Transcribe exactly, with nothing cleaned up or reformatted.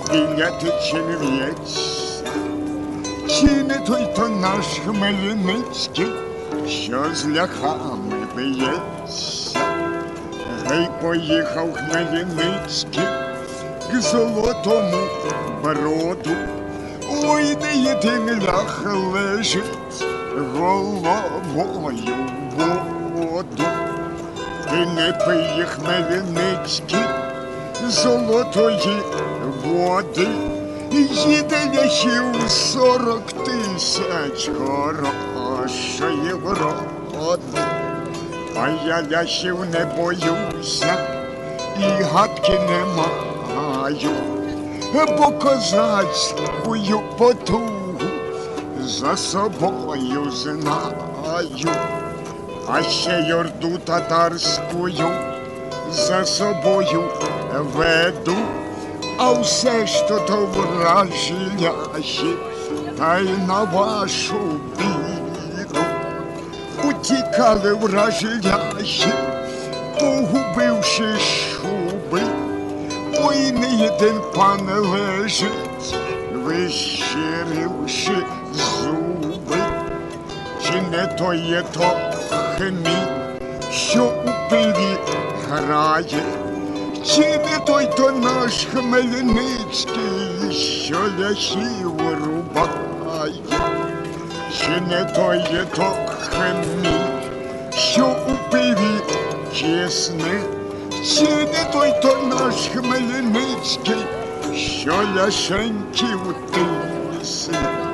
біля тече в'ється. Чи не той то наш Хмельницький, що з ляхами б'ється? Гей, поїхав Хмельницький к Золотому Броду. Ой, де єдин лях лежить головою в воду. Ти не пий, Хмельницький, золотої води. Їде ляхів сорок тисяч хорошої вроди. А я ляхів не боюся і гадки не маю, бо козацькою потугу за собою знаю. А ще й орду татарською за собою веду. А все ж то то вражі ляхи, та й на вашу біду. Утікали вражі ляхи, погубивши шуби. Ой, не єдин пан лежить, вищиривши зуби. Чи не то є то Хміль, що у пиві грає? Чи не той то наш Хмельницький, що ляхів рубає? Чи не той є то Хміль, що у пиві чесне? Чи не той то наш Хмельницький, що ляшеньків тисне?